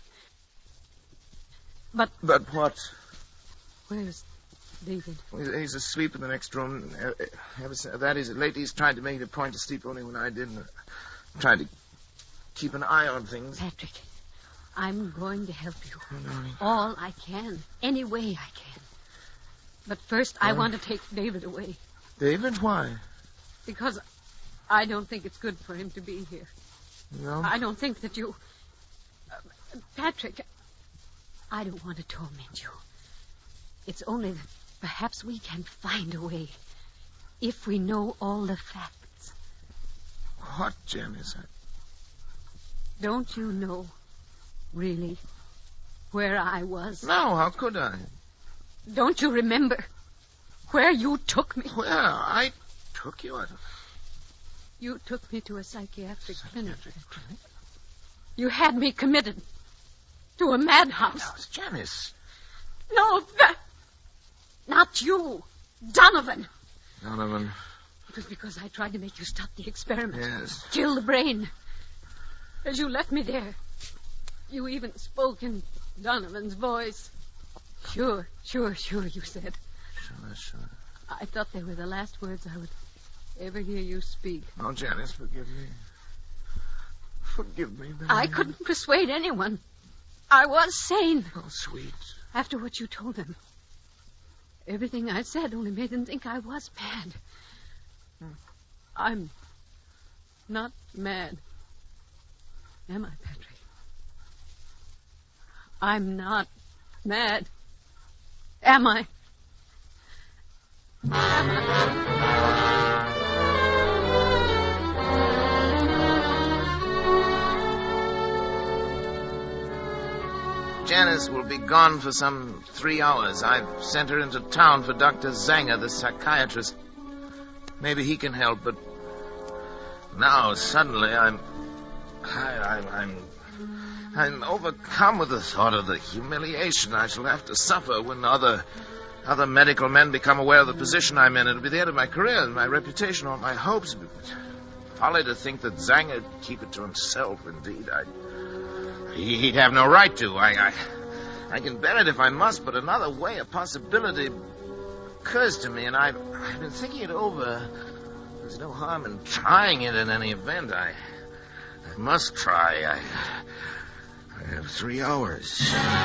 But what? Where's David? He's asleep in the next room. That is, lately he's tried to make it a point to sleep only when I didn't. I'm trying to keep an eye on things. Patrick, I'm going to help you. Oh, darling. All I can. Any way I can. But first, I want to take David away. David? Why? Because I don't think it's good for him to be here. No? I don't think that you... Patrick, I don't want to torment you. It's only that perhaps we can find a way if we know all the facts. What, Janice? Don't you know, really, where I was? No, how could I? Don't you remember where you took me? Where? I took you? You took me to a psychiatric clinic. You had me committed to a madhouse. No, Janice. No, that... Not you. Donovan. Donovan. It was because I tried to make you stop the experiment. Yes. Kill the brain. As you left me there, you even spoke in Donovan's voice. Sure, you said. Sure. I thought they were the last words I would ever hear you speak. Oh, Janice, forgive me. Forgive me, baby. I couldn't persuade anyone. I was sane. Oh, sweet. After what you told them. Everything I said only made them think I was mad. I'm not mad. Am I, Patrick? I'm not mad. Am I? Janice will be gone for some 3 hours. I've sent her into town for Dr. Zanger, the psychiatrist. Maybe he can help, but now suddenly I'm overcome with the thought of the humiliation I shall have to suffer when other medical men become aware of the position I'm in. It'll be the end of my career, my reputation, all my hopes. Folly to think that Zanger would keep it to himself. Indeed, he'd have no right to. I can bear it if I must, but another way, a possibility occurs to me, and I've been thinking it over. There's no harm in trying it in any event. I must try. I have 3 hours.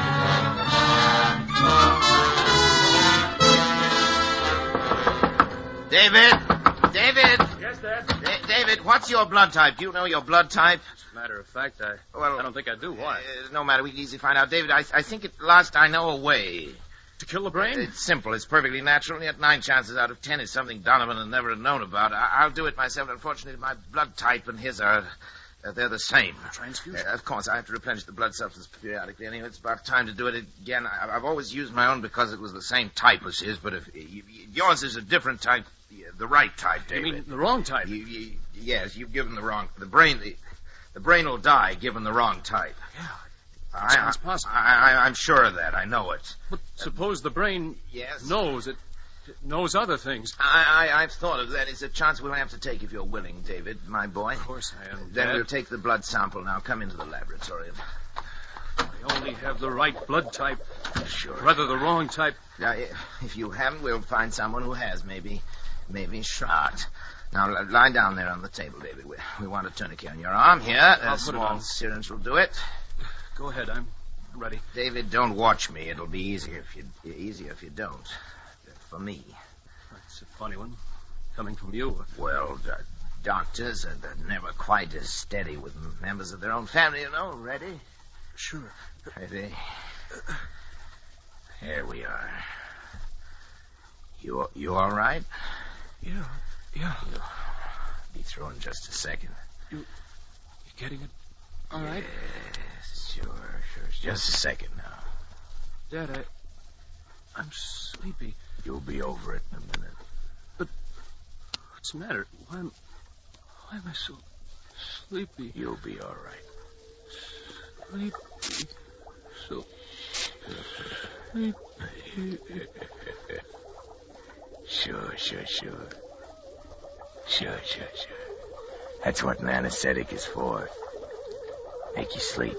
David! Yes, Dad? David, what's your blood type? Do you know your blood type? As a matter of fact, I don't think I do. Why? No matter. We can easily find out. David, I think at last I know a way. To kill the brain? It's simple. It's perfectly natural, and yet 9 chances out of 10 is something Donovan has never known about. I'll do it myself. Unfortunately, my blood type and his are... they're the same. Transfusion? Of course, I have to replenish the blood substance periodically. Anyway, it's about time to do it again. I've always used my own because it was the same type as his, but if yours is a different type, the right type, David. You mean the wrong type? Yes, you've given the wrong... The brain will die given the wrong type. Yeah. Sounds possible. I'm sure of that. I know it. But suppose the brain knows it knows other things. I've thought of that. It's a chance we'll have to take if you're willing, David, my boy. Of course I am. Then Dad. we'll take the blood sample now. Come into the laboratory. I only have the right blood type. Sure. Rather the wrong type. Now, if you haven't, we'll find someone who has. Maybe Schrott. Now, lie down there on the table, David. We want a tourniquet on your arm here. A small syringe will do it. Go ahead. I'm ready. David, don't watch me. It'll be easier if you don't. For me. That's a funny one. coming from you. Well, doctors are never quite as steady with members of their own family, you know. Ready? Sure. Ready. Here we are. You all right? Yeah. You'll be through in just a second. You getting it all right? Yes, sure. Just a second now. Dad, I'm sleepy. You'll be over it in a minute. But what's the matter? Why am I so sleepy? You'll be all right. Sleepy. So sleepy. Sure. That's what an anesthetic is for. Make you sleep.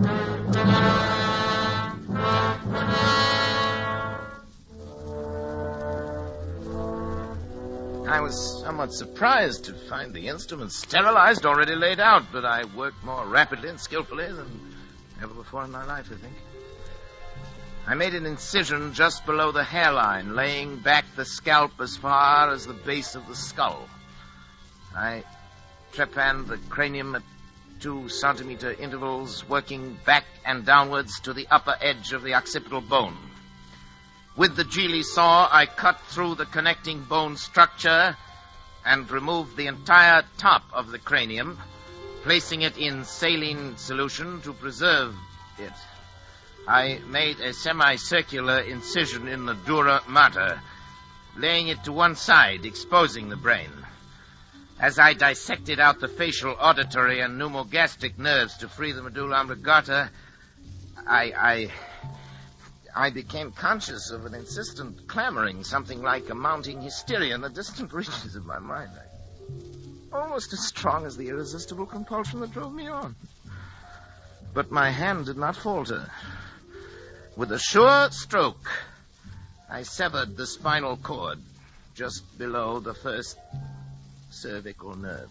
I was somewhat surprised to find the instruments sterilized, already laid out, but I worked more rapidly and skillfully than ever before in my life, I think. I made an incision just below the hairline, laying back the scalp as far as the base of the skull. I trepanned the cranium at 2-centimeter intervals, working back and downwards to the upper edge of the occipital bone. With the Geely saw, I cut through the connecting bone structure and removed the entire top of the cranium, placing it in saline solution to preserve it. I made a semicircular incision in the dura mater, laying it to one side, exposing the brain. As I dissected out the facial, auditory, and pneumogastric nerves to free the medulla oblongata, I became conscious of an insistent clamoring, something like a mounting hysteria in the distant reaches of my mind. Almost as strong as the irresistible compulsion that drove me on. But my hand did not falter. With a sure stroke, I severed the spinal cord just below the first cervical nerve.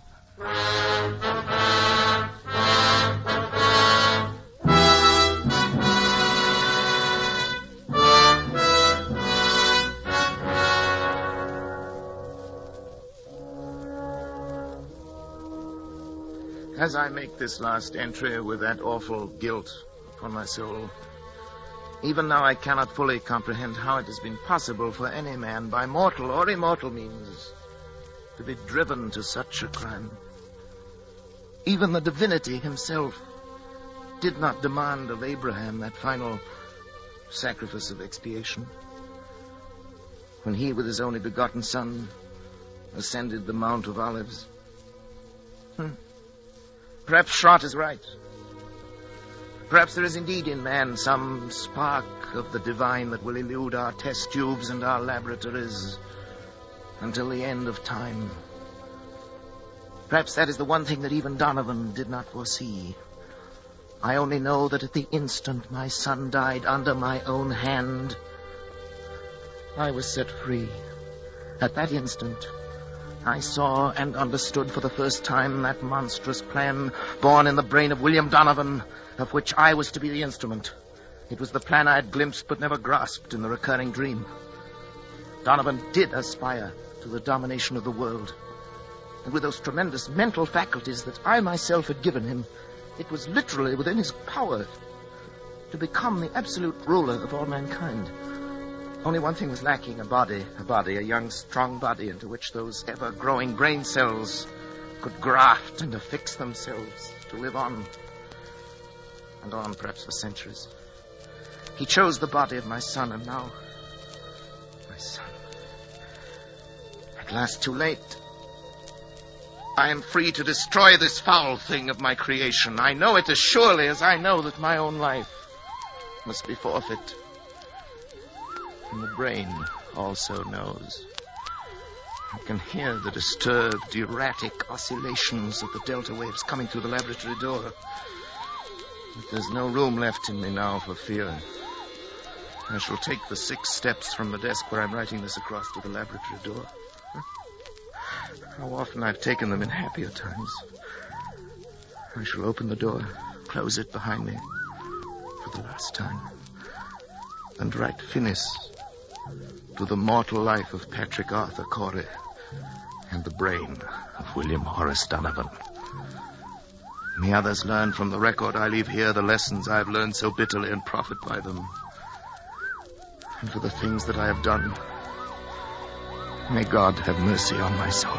As I make this last entry with that awful guilt upon my soul, even now I cannot fully comprehend how it has been possible for any man, by mortal or immortal means, to be driven to such a crime. Even the divinity himself did not demand of Abraham that final sacrifice of expiation. When he, with his only begotten son, ascended the Mount of Olives. Perhaps Schrott is right. Perhaps there is indeed in man some spark of the divine that will elude our test tubes and our laboratories until the end of time. Perhaps that is the one thing that even Donovan did not foresee. I only know that at the instant my son died under my own hand, I was set free. At that instant, I saw and understood for the first time that monstrous plan born in the brain of William Donovan, of which I was to be the instrument. It was the plan I had glimpsed but never grasped in the recurring dream. Donovan did aspire to the domination of the world. And with those tremendous mental faculties that I myself had given him, it was literally within his power to become the absolute ruler of all mankind. Only one thing was lacking, a young, strong body into which those ever-growing brain cells could graft and affix themselves to live on, and on perhaps for centuries. He chose the body of my son, and now, my son, at last too late. I am free to destroy this foul thing of my creation. I know it as surely as I know that my own life must be forfeit. And the brain also knows. I can hear the disturbed, erratic oscillations of the delta waves coming through the laboratory door. But there's no room left in me now for fear. I shall take the 6 steps from the desk where I'm writing this across to the laboratory door. How often I've taken them in happier times. I shall open the door, close it behind me for the last time, and write finis to the mortal life of Patrick Arthur Corey, and the brain of William Horace Donovan. May others learn from the record I leave here the lessons I've learned so bitterly and profit by them. And for the things that I have done, may God have mercy on my soul.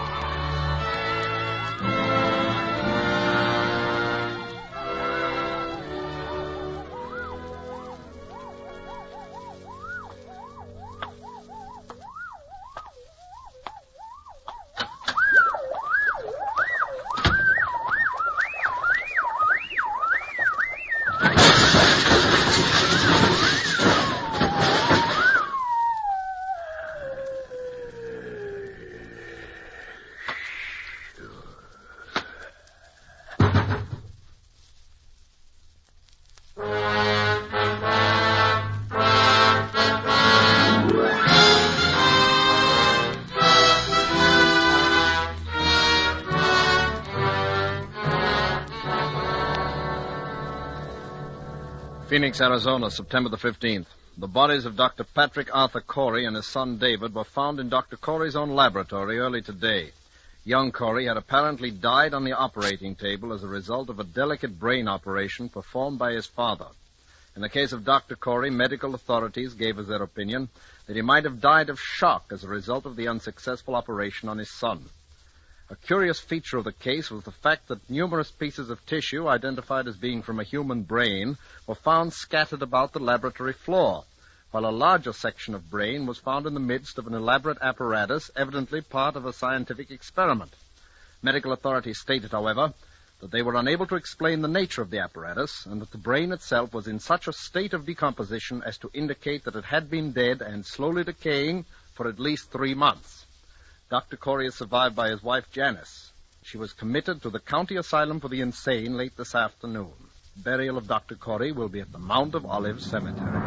Phoenix, Arizona, September the 15th. The bodies of Dr. Patrick Arthur Corey and his son David were found in Dr. Corey's own laboratory early today. Young Corey had apparently died on the operating table as a result of a delicate brain operation performed by his father. In the case of Dr. Corey, medical authorities gave as their opinion that he might have died of shock as a result of the unsuccessful operation on his son. A curious feature of the case was the fact that numerous pieces of tissue identified as being from a human brain were found scattered about the laboratory floor, while a larger section of brain was found in the midst of an elaborate apparatus, evidently part of a scientific experiment. Medical authorities stated, however, that they were unable to explain the nature of the apparatus and that the brain itself was in such a state of decomposition as to indicate that it had been dead and slowly decaying for at least 3 months. Dr. Corey is survived by his wife, Janice. She was committed to the County Asylum for the Insane late this afternoon. Burial of Dr. Corey will be at the Mount of Olives Cemetery.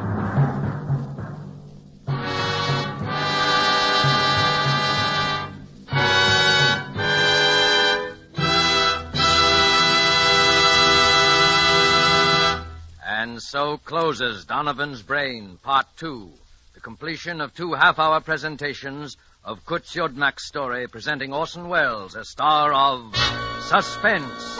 And so closes Donovan's Brain, Part 2, the completion of 2 half-hour presentations of Kurt Siodmak's story, presenting Orson Welles as star of Suspense.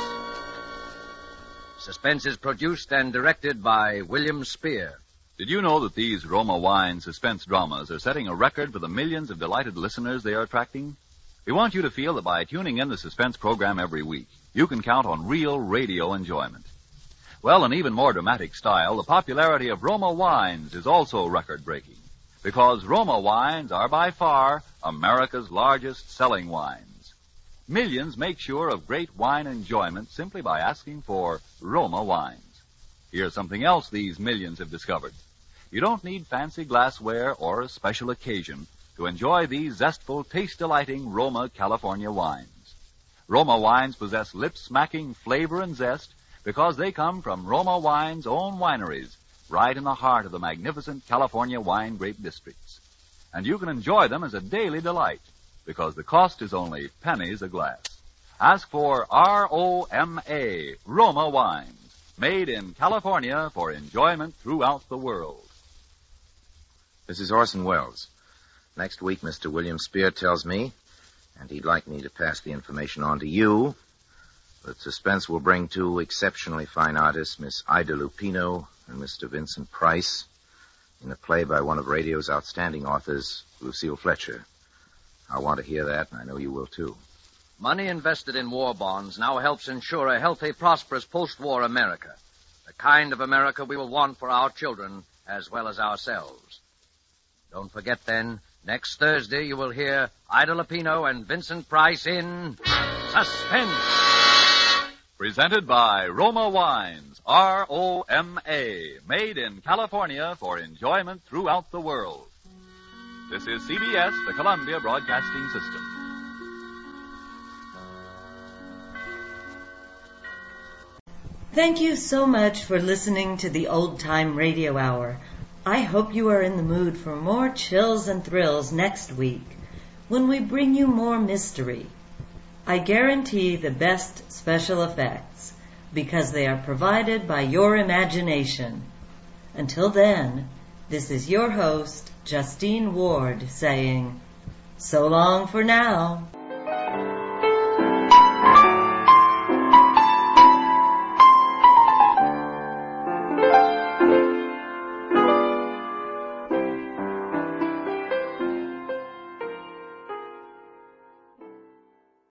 Suspense is produced and directed by William Spear. Did you know that these Roma Wine suspense dramas are setting a record for the millions of delighted listeners they are attracting? We want you to feel that by tuning in the Suspense program every week, you can count on real radio enjoyment. Well, in even more dramatic style, the popularity of Roma Wines is also record-breaking, because Roma Wines are by far America's largest selling wines. Millions make sure of great wine enjoyment simply by asking for Roma Wines. Here's something else these millions have discovered. You don't need fancy glassware or a special occasion to enjoy these zestful, taste-delighting Roma California wines. Roma Wines possess lip-smacking flavor and zest because they come from Roma Wines' own wineries, right in the heart of the magnificent California wine grape districts. And you can enjoy them as a daily delight, because the cost is only pennies a glass. Ask for R-O-M-A, Roma Wines, made in California for enjoyment throughout the world. This is Orson Welles. Next week, Mr. William Spear tells me, and he'd like me to pass the information on to you, that Suspense will bring 2 exceptionally fine artists, Miss Ida Lupino and Mr. Vincent Price, in a play by one of radio's outstanding authors, Lucille Fletcher. I want to hear that, and I know you will, too. Money invested in war bonds now helps ensure a healthy, prosperous post-war America, the kind of America we will want for our children as well as ourselves. Don't forget, then, next Thursday you will hear Ida Lupino and Vincent Price in Suspense. Presented by Roma Wines, R-O-M-A, made in California for enjoyment throughout the world. This is CBS, the Columbia Broadcasting System. Thank you so much for listening to the Old Time Radio Hour. I hope you are in the mood for more chills and thrills next week when we bring you more mystery. I guarantee the best special effects because they are provided by your imagination. Until then, this is your host, Justine Ward, saying, So long for now.